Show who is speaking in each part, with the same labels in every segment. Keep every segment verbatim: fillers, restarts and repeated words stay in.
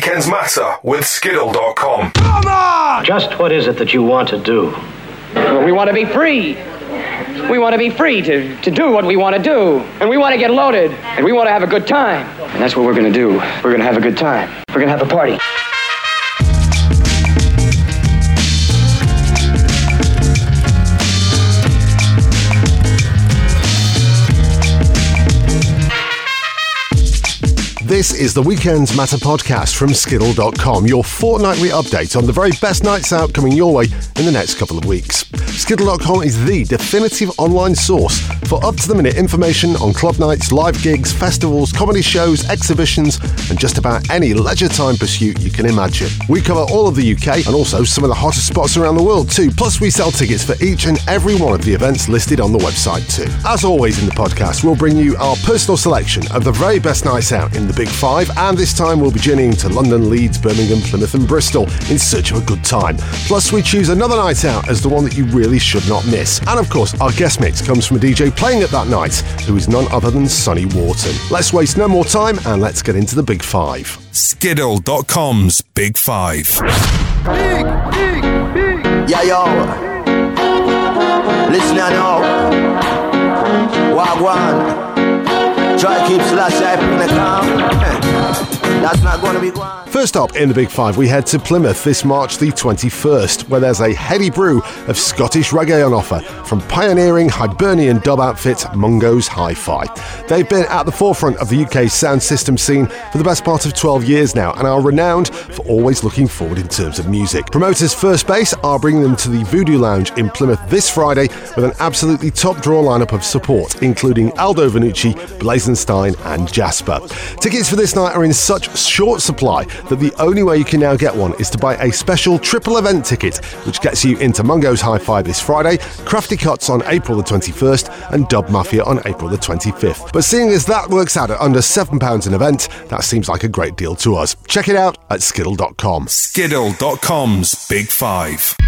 Speaker 1: Weekends Matter with Skiddle dot com.
Speaker 2: Come on!
Speaker 3: Just what is it that you want to do?
Speaker 4: Well, we want to be free. We want to be free to, to do what we want to do. And we want to get loaded. And we want to have a good time. And that's what we're going to do. We're going to have a good time. We're going to have a party.
Speaker 5: This is the Weekends Matter podcast from Skiddle dot com, your fortnightly update on the very best nights out coming your way in the next couple of weeks. Skiddle dot com is the definitive online source for up-to-the-minute information on club nights, live gigs, festivals, comedy shows, exhibitions, and just about any leisure time pursuit you can imagine. We cover all of the U K and also some of the hottest spots around the world too, plus we sell tickets for each and every one of the events listed on the website too. As always in the podcast, we'll bring you our personal selection of the very best nights out in the Big Five, and this time we'll be journeying to London, Leeds, Birmingham, Plymouth and Bristol in search of a good time. Plus we choose another night out as the one that you really should not miss. And of course, our guest mix comes from a D J playing at that night, who is none other than Sonny Wharton. Let's waste no more time and let's get into the Big Five.
Speaker 1: Skiddle dot com's Big Five.
Speaker 2: Big, big, big.
Speaker 6: Yeah, yo. Listen now. Wagwan. Try keep slash up in the calm. That's not going to be gone.
Speaker 5: First up in the Big Five, we head to Plymouth this March the twenty-first, where there's a heady brew of Scottish reggae on offer from pioneering Hibernian dub outfit Mungo's Hi-Fi. They've been at the forefront of the U K's sound system scene for the best part of twelve years now and are renowned for always looking forward in terms of music. Promoters First Base are bringing them to the Voodoo Lounge in Plymouth this Friday with an absolutely top-draw lineup of support, including Aldo Vanucci, Blazenstein and Jasper. Tickets for this night are in such short supply that the only way you can now get one is to buy a special triple event ticket, which gets you into Mungo's Hi-Fi this Friday, Crafty Cuts on April the twenty-first, and Dub Mafia on April the twenty-fifth. But seeing as that works out at under seven pounds an event, that seems like a great deal to us. Check it out at Skiddle dot com.
Speaker 1: Skiddle dot com's Big Five.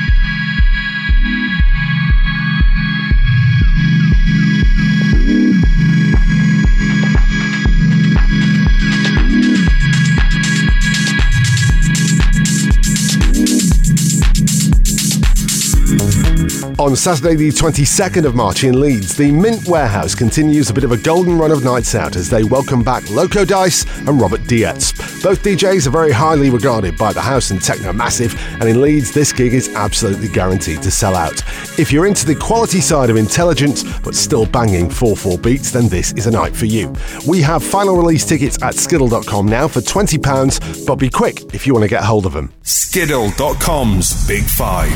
Speaker 5: On Saturday the twenty-second of March in Leeds, the Mint Warehouse continues a bit of a golden run of nights out as they welcome back Loco Dice and Robert Dietz. Both D Js are very highly regarded by the house and techno massive, and in Leeds this gig is absolutely guaranteed to sell out. If you're into the quality side of intelligent but still banging four four beats, then this is a night for you. We have final release tickets at Skiddle dot com now for twenty pounds, but be quick if you want to get hold of them.
Speaker 1: Skiddle dot com's Big Five.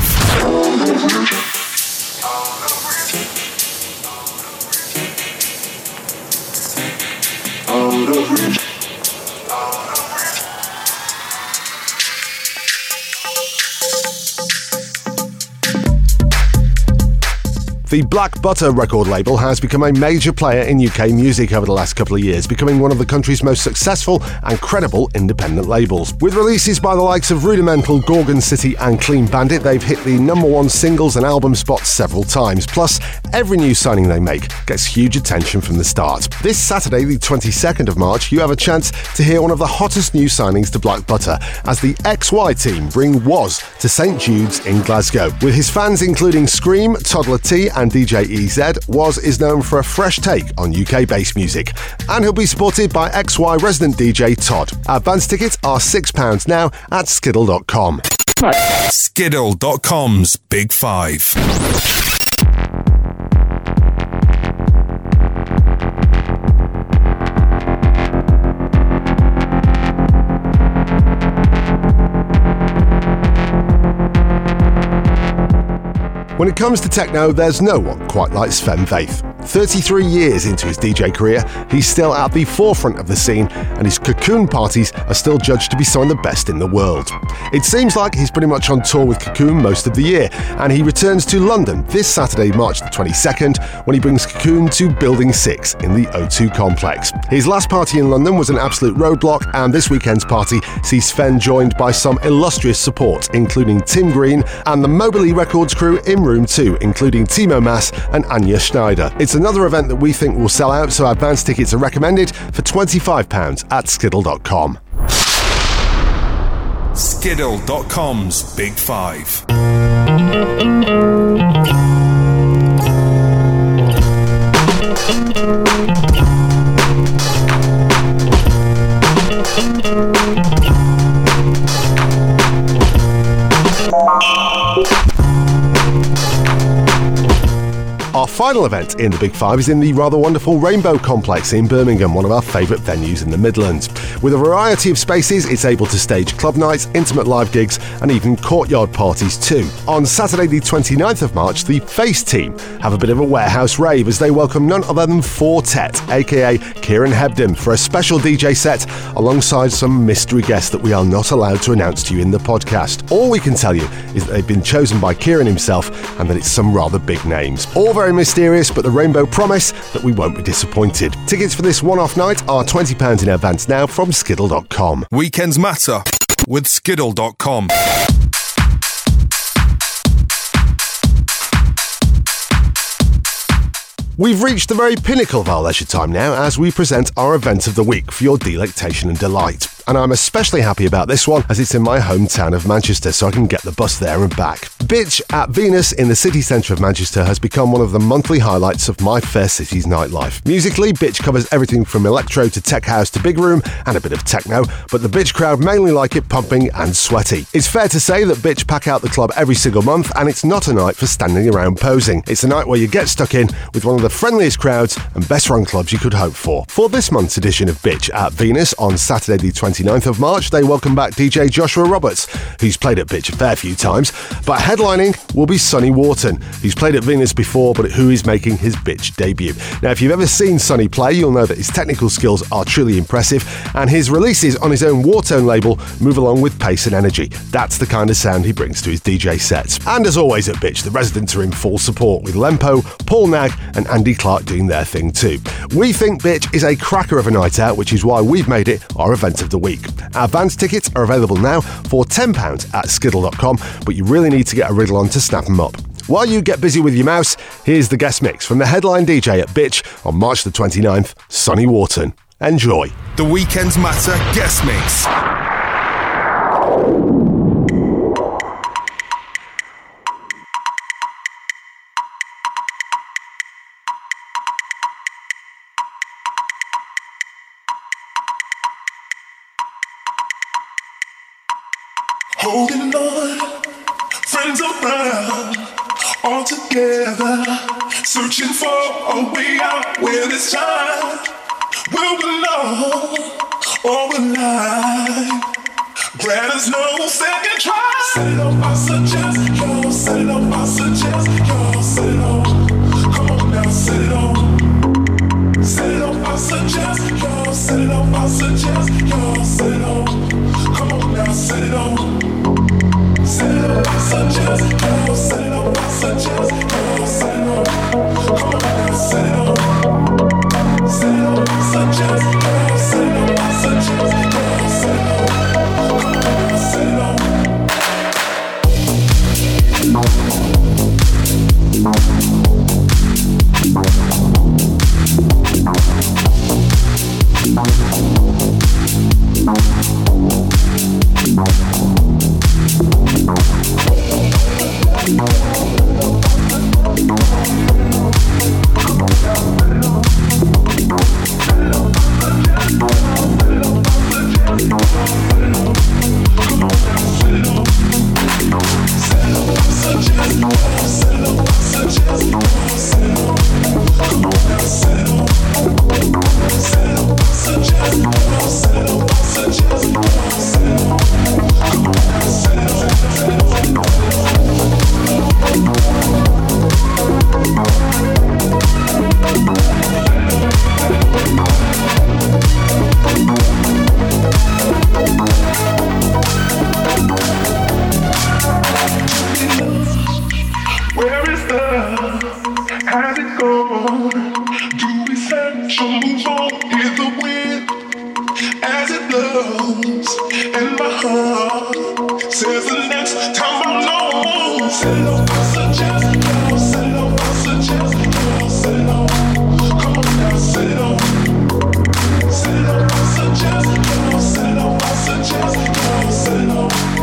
Speaker 5: The Black Butter record label has become a major player in U K music over the last couple of years, becoming one of the country's most successful and credible independent labels. With releases by the likes of Rudimental, Gorgon City and Clean Bandit, they've hit the number one singles and album spots several times. Plus, every new signing they make gets huge attention from the start. This Saturday, the twenty-second of March, you have a chance to hear one of the hottest new signings to Black Butter as the X Y team bring Woz to Saint Jude's in Glasgow. With his fans including Scream, Toddler T and D J E Z, Woz is known for a fresh take on U K bass music, and he'll be supported by X Y resident D J Todd. Advance tickets are six pounds now at Skiddle dot com.
Speaker 1: Skiddle dot com's Big Five.
Speaker 5: When it comes to techno, there's no one quite like Sven Väth. thirty-three years into his D J career, he's still at the forefront of the scene, and his Cocoon parties are still judged to be some of the best in the world. It seems like he's pretty much on tour with Cocoon most of the year, and he returns to London this Saturday, March the twenty-second, when he brings Cocoon to Building six in the O two complex. His last party in London was an absolute roadblock, and this weekend's party sees Sven joined by some illustrious support, including Tim Green and the Mobley Records crew in Room two, including Timo Maas and Anya Schneider. It's another event that we think will sell out, so advance tickets are recommended for twenty-five pounds at Skiddle dot com.
Speaker 1: Skiddle dot com's Big Five.
Speaker 5: Our final event in the Big Five is in the rather wonderful Rainbow Complex in Birmingham, one of our favourite venues in the Midlands. With a variety of spaces, it's able to stage club nights, intimate live gigs and even courtyard parties too. On Saturday the twenty-ninth of March, the Face team have a bit of a warehouse rave as they welcome none other than Fortet, aka Kieran Hebden, for a special D J set alongside some mystery guests that we are not allowed to announce to you in the podcast. All we can tell you is that they've been chosen by Kieran himself and that it's some rather big names. All very mysterious, but the Rainbow promise that we won't be disappointed. Tickets for this one-off night are twenty pounds in advance now from Skiddle dot com.
Speaker 1: Weekends Matter with Skiddle dot com.
Speaker 5: We've reached the very pinnacle of our leisure time now as we present our event of the week for your delectation and delight. And I'm especially happy about this one as it's in my hometown of Manchester, so I can get the bus there and back. Bitch at Venus in the city centre of Manchester has become one of the monthly highlights of my fair city's nightlife. Musically, Bitch covers everything from electro to tech house to big room and a bit of techno, but the Bitch crowd mainly like it pumping and sweaty. It's fair to say that Bitch pack out the club every single month, and it's not a night for standing around posing. It's a night where you get stuck in with one of the friendliest crowds and best run clubs you could hope for. For this month's edition of Bitch at Venus on Saturday the twenty-ninth of March, they welcome back D J Joshua Roberts, who's played at Bitch a fair few times, but headlining will be Sonny Wharton, who's played at Venus before but who is making his Bitch debut. Now, if you've ever seen Sonny play, you'll know that his technical skills are truly impressive, and his releases on his own Wharton label move along with pace and energy. That's the kind of sound he brings to his D J sets. And as always at Bitch, the residents are in full support, with Lempo, Paul Nag and Andy Clark doing their thing too. We think Bitch is a cracker of a night out, which is why we've made it our event of the week. Advance tickets are available now for ten pounds at Skiddle dot com, but you really need to get a wriggle on to snap them up. While you get busy with your mouse, here's the guest mix from the headline D J at Bitch on March the twenty-ninth, Sonny Wharton. Enjoy.
Speaker 1: The Weekends Matter guest mix.
Speaker 7: Holding on, friends around, all together, searching for a way out where this time will belong or will lie. Grant us no second try. Set it up, I suggest, yo, set it up, I suggest, yo, set it up. Come on now, set it up. Set it up, I suggest, yo, set it up, I suggest, yo, set it up. Come on now, set it up. Set it up, I suggest, yo, set it up, I suggest, yo, set it up. Come on now, set it up. Set it up, I suggest, yo, set it up, I suggest, yo, set it up. Come on now, set it up. Set it up, I suggest, yo, set it up, I suggest, yo, set it up.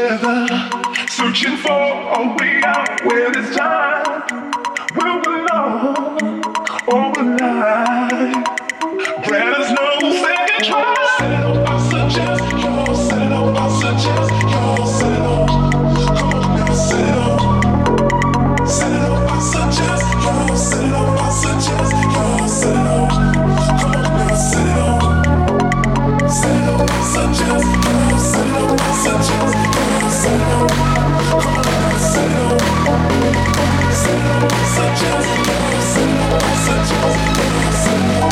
Speaker 7: together, searching for a way out where this time will belong all alive. There's no second try. Settle, I suggest you settle. I suggest you settle. Come on now, settle. Settle, I suggest you settle. I suggest you settle. Come on now, settle. Settle, I suggest you settle. I suggest you settle. Come on now, settle. Settle, I suggest you settle. I suggest you settle.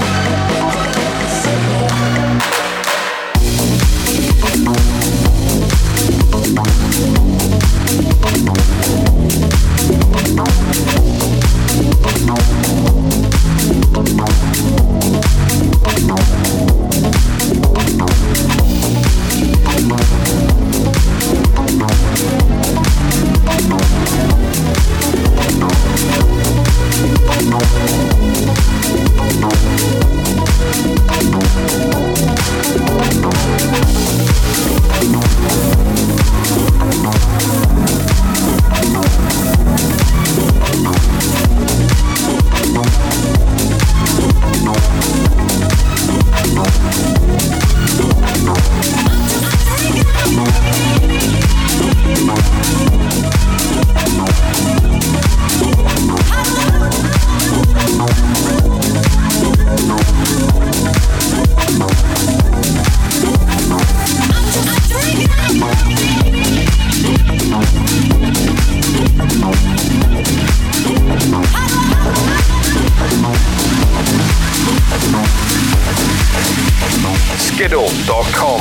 Speaker 1: Skiddle dot com.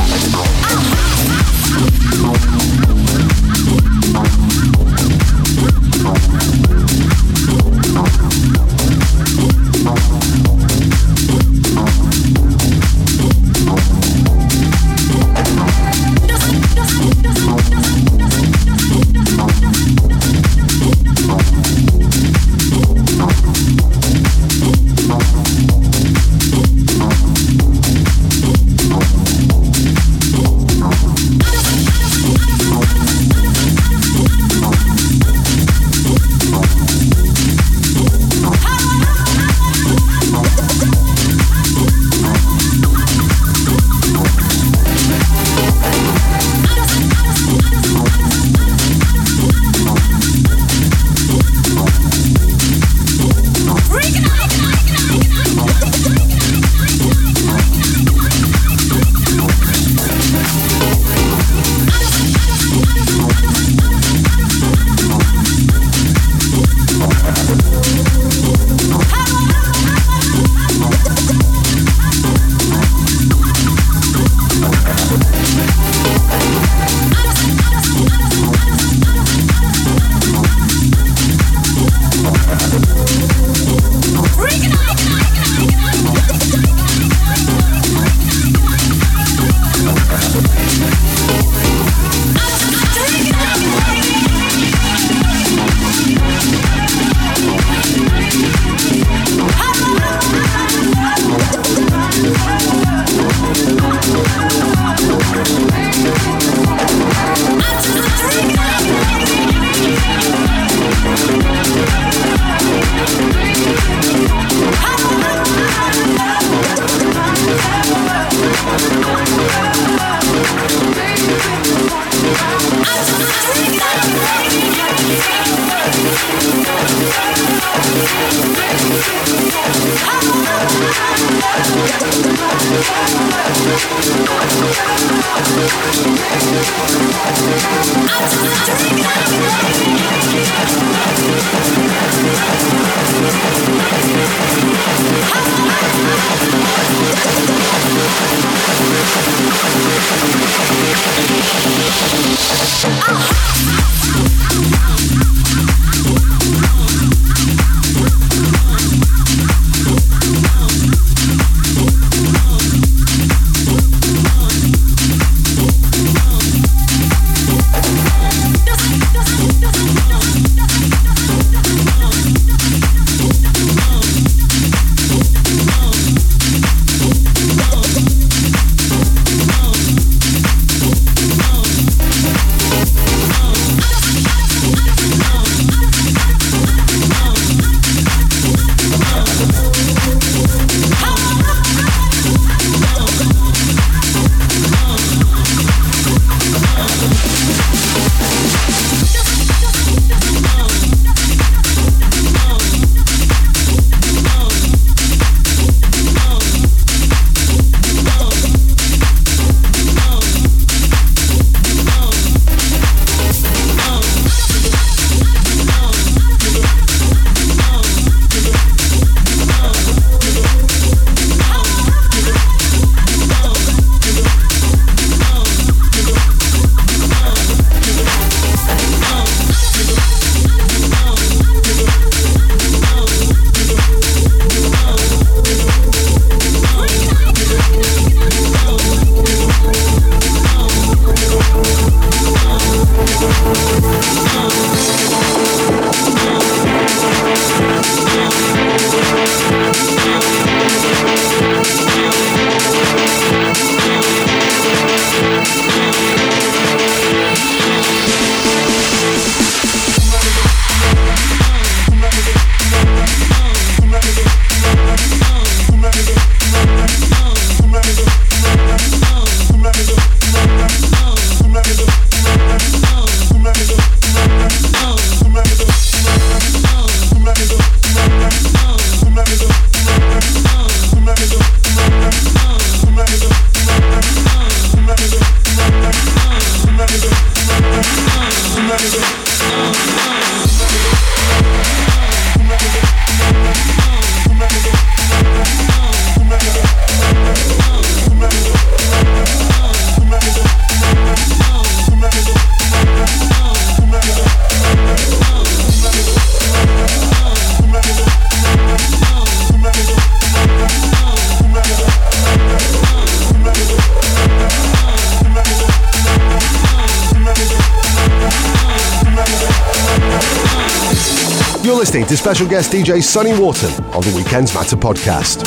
Speaker 5: You're listening to special guest D J Sonny Wharton on the Weekends Matter podcast.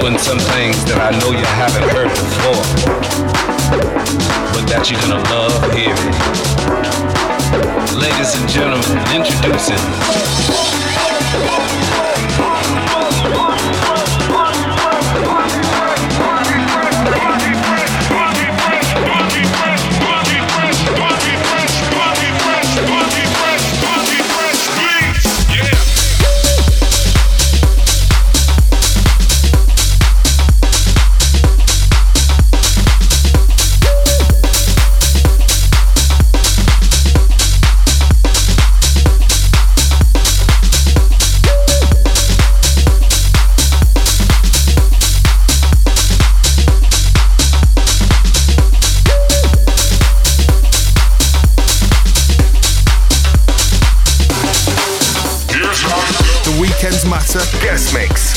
Speaker 8: doing some things that I know you haven't heard before, but that you're gonna love hearing. Ladies and gentlemen, introducing
Speaker 1: Matter guest mix.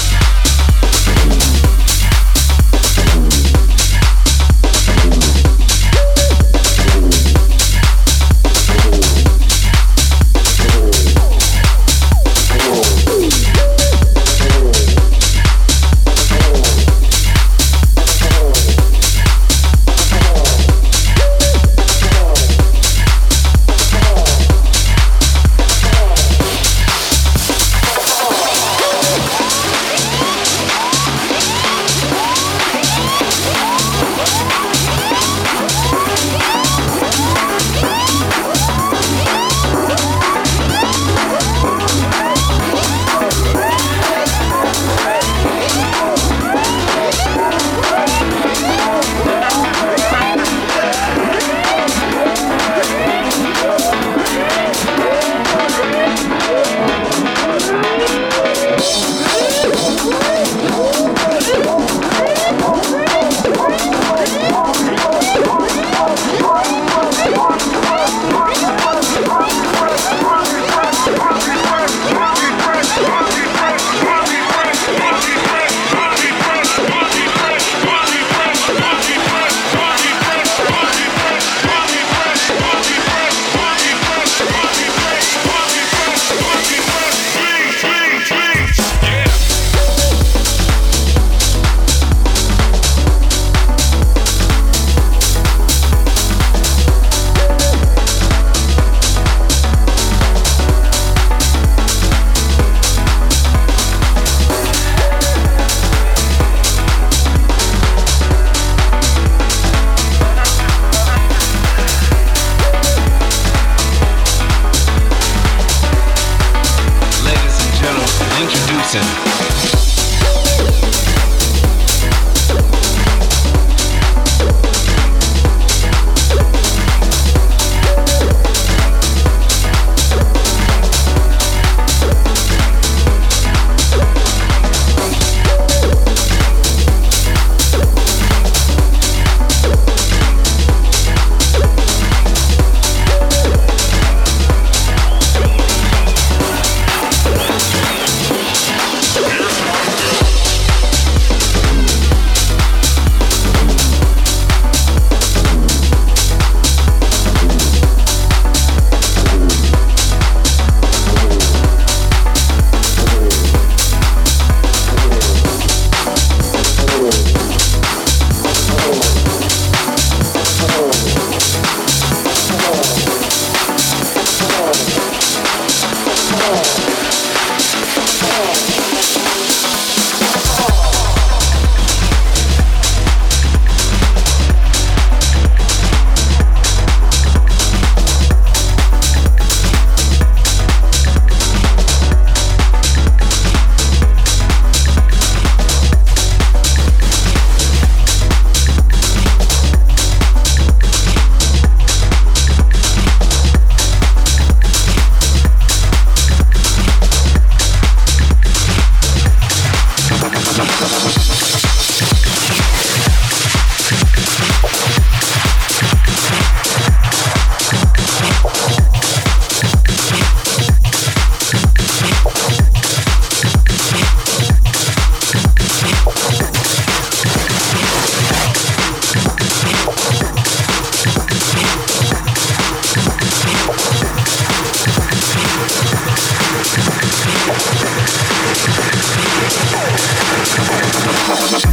Speaker 7: We'll be right back.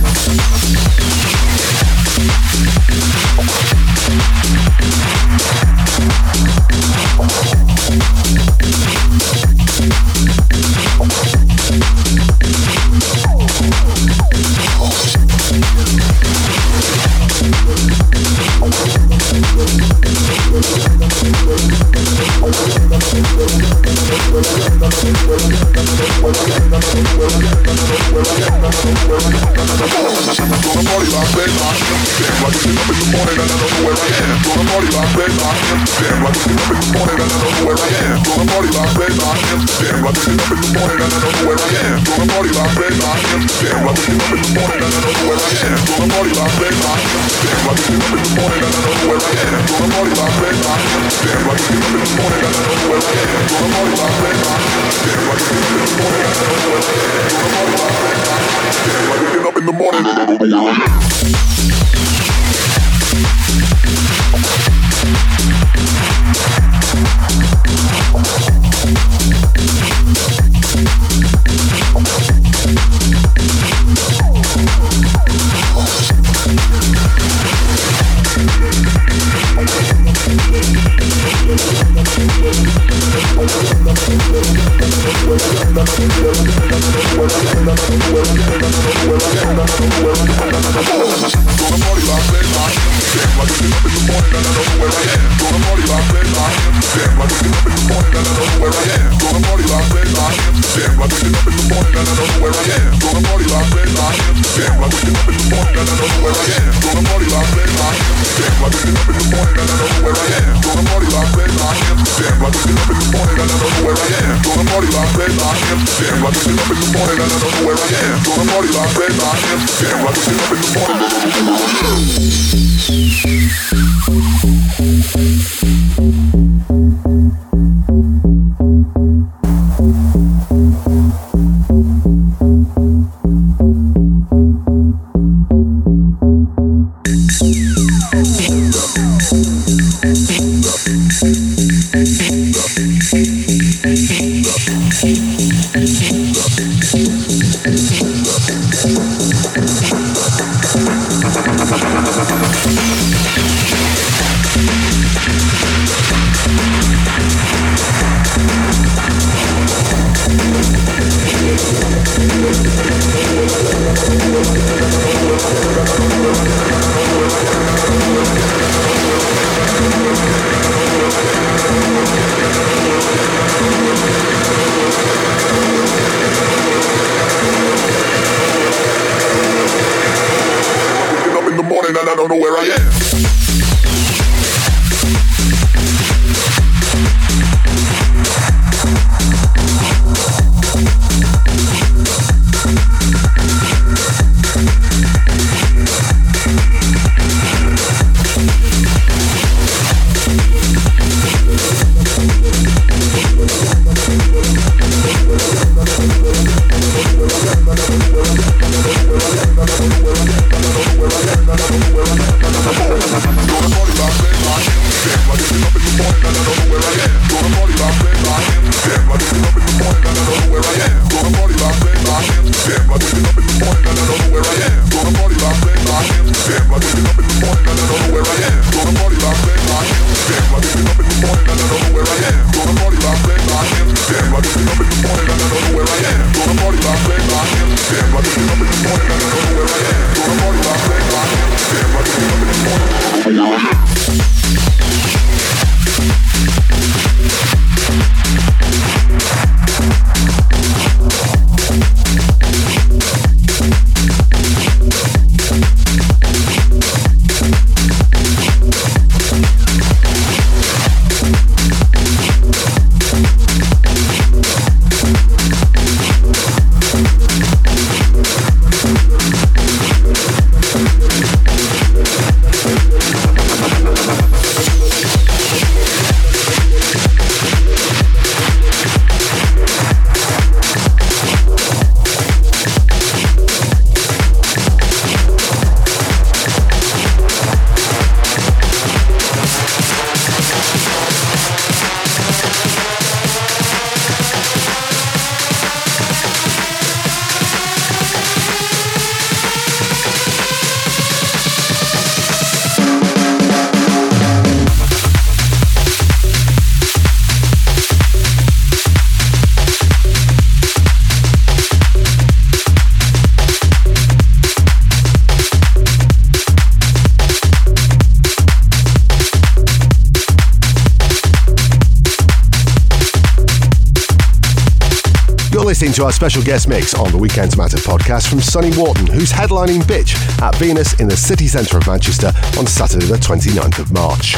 Speaker 5: listening to our special guest mix on the Weekends Matter podcast from Sonny Wharton, who's headlining Bitch at Venus in the city centre of Manchester on Saturday the twenty-ninth of March.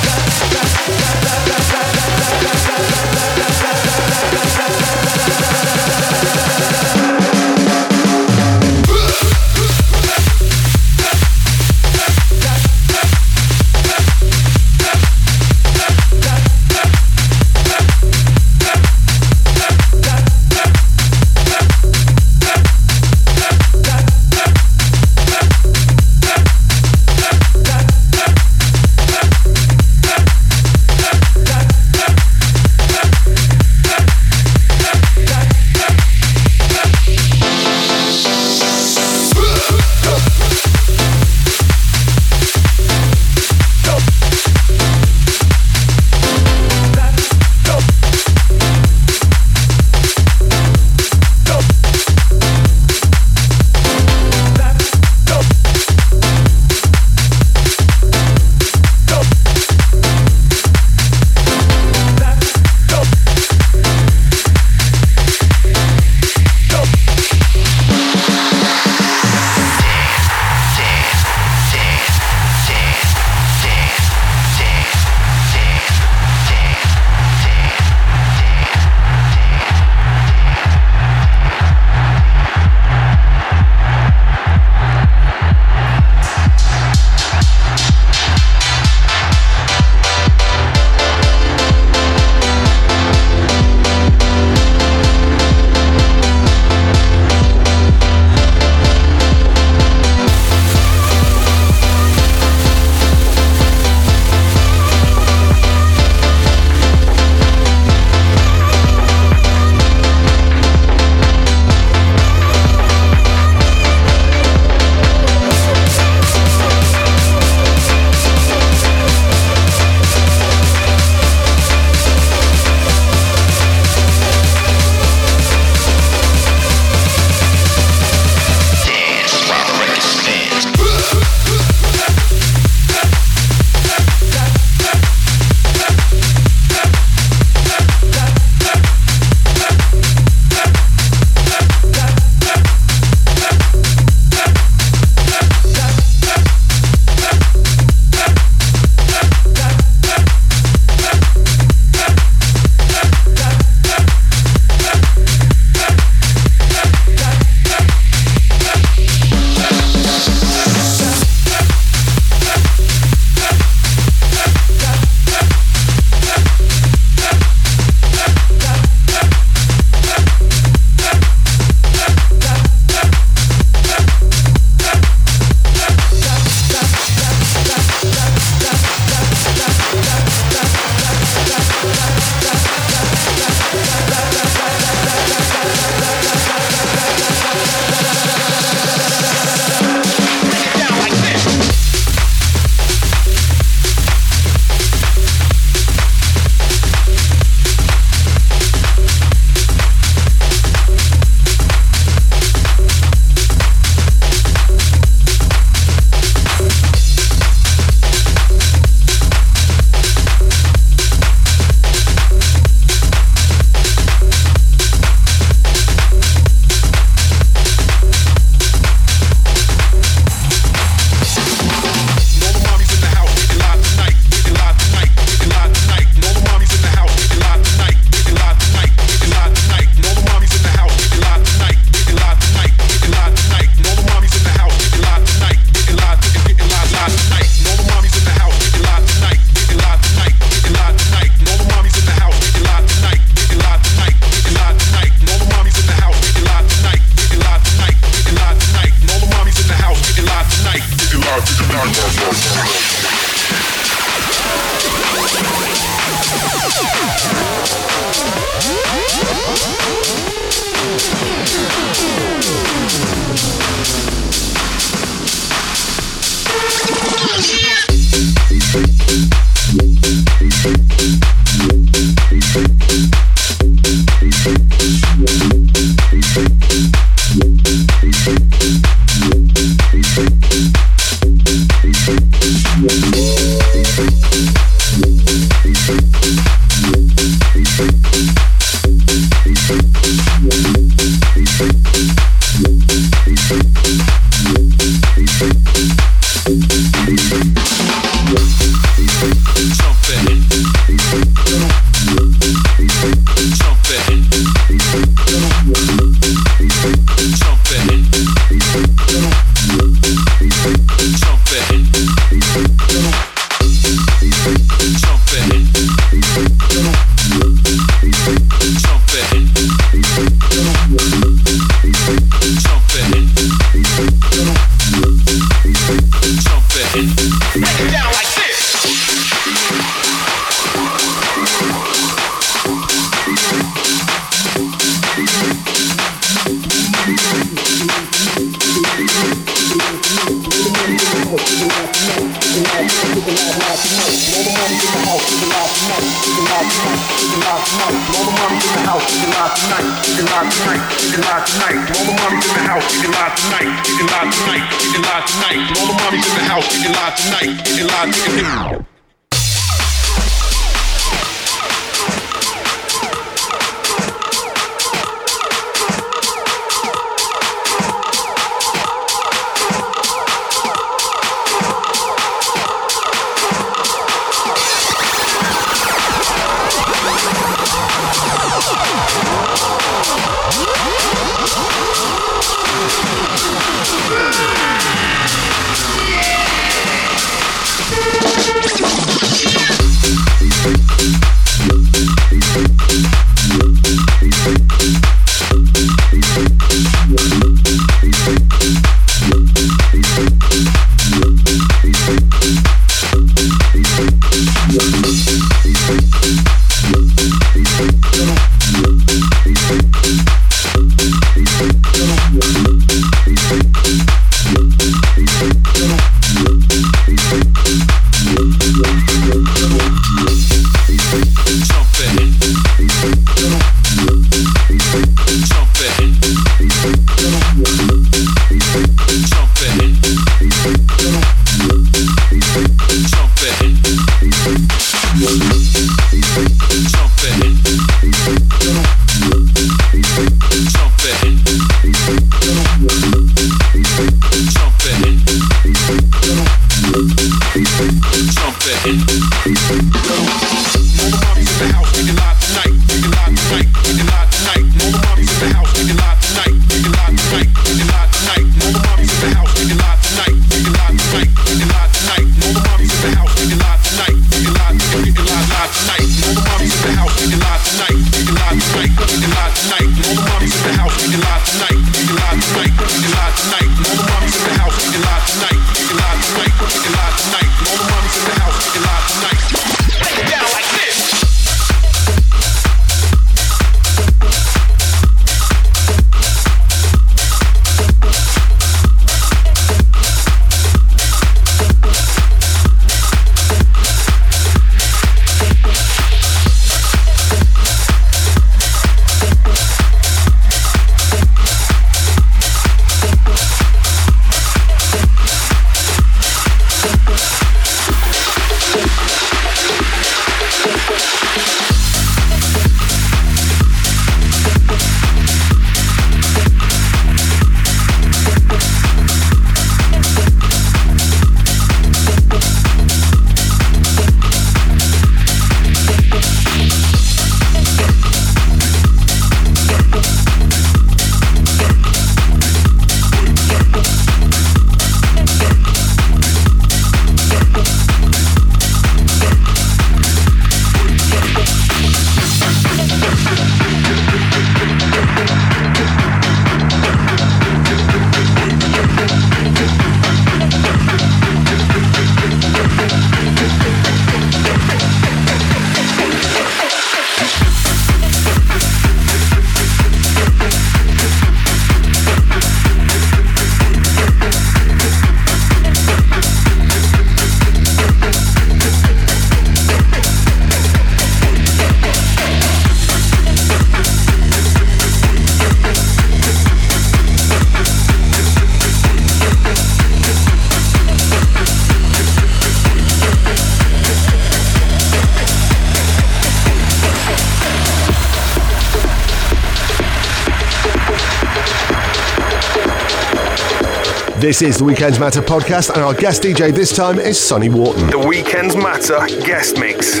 Speaker 5: This is the Weekends Matter podcast, and our guest D J this time is Sonny Wharton.
Speaker 1: The Weekends Matter guest mix.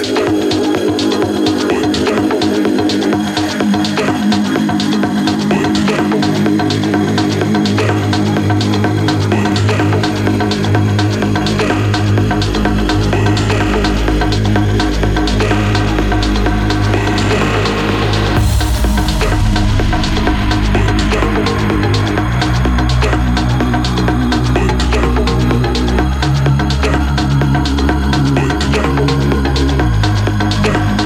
Speaker 7: We'll be right back.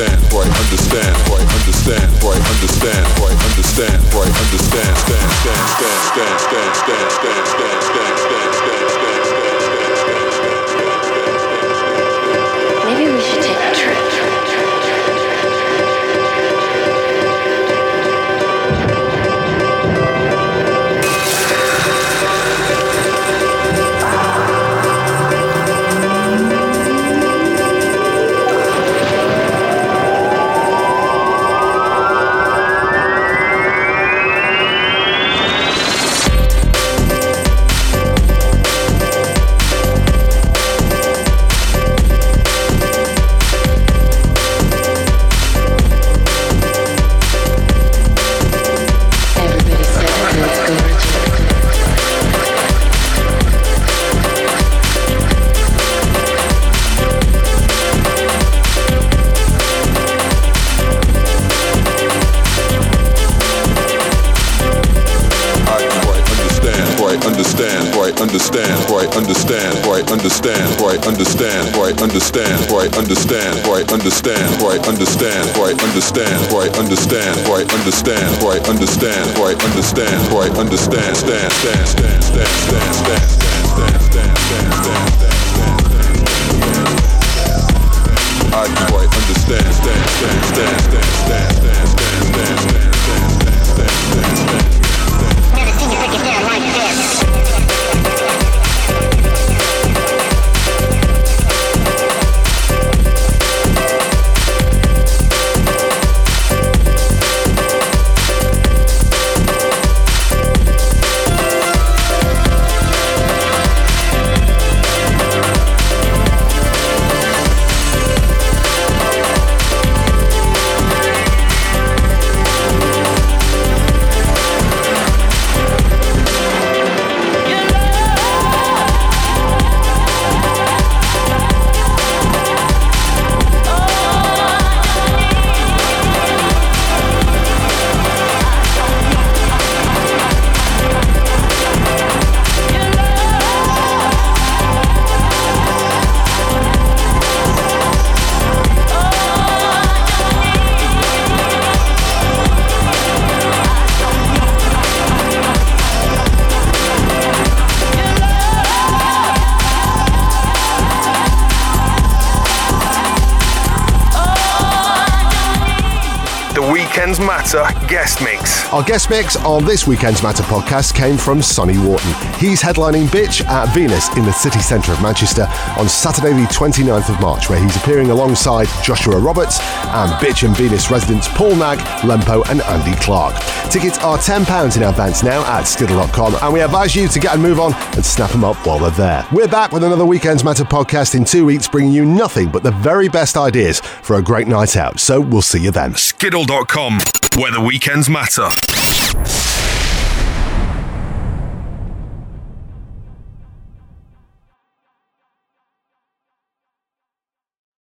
Speaker 7: understand, boy, understand, boy, understand, boy, understand, boy, understand, boy, understand, stand, stand, stand, stand, stand, stand, stand, stand, stand, stand, stand.
Speaker 9: Maybe we should take a trip.
Speaker 7: Understand, boy, understand, boy, understand, boy, understand, boy, understand, boy, understand, boy, understand, boy, understand, boy, understand, boy, understand, boy, understand, boy, understand, boy, understand, boy, understand, stand, stand, stand, stand, stand, stand, stand, stand, stand, stand, stand. I boy, understand, stand, stand, stand, stand, stand, stand, stand, stand, stand, stand, stand, stand.
Speaker 9: Never seen you break it down like this.
Speaker 1: Weekends Matter guest mix.
Speaker 5: Our guest mix on this Weekend's Matter podcast came from Sonny Wharton. He's headlining Bitch at Venus in the city centre of Manchester on Saturday the twenty-ninth of March, where he's appearing alongside Joshua Roberts and Bitch and Venus residents Paul Nag, Lempo and Andy Clark. Tickets are ten pounds in advance now at skiddle dot com, and we advise you to get and move on and snap them up while they're there. We're back with another Weekend's Matter podcast in two weeks, bringing you nothing but the very best ideas for a great night out. So we'll see you then.
Speaker 1: skiddle dot com, where the weekends matter.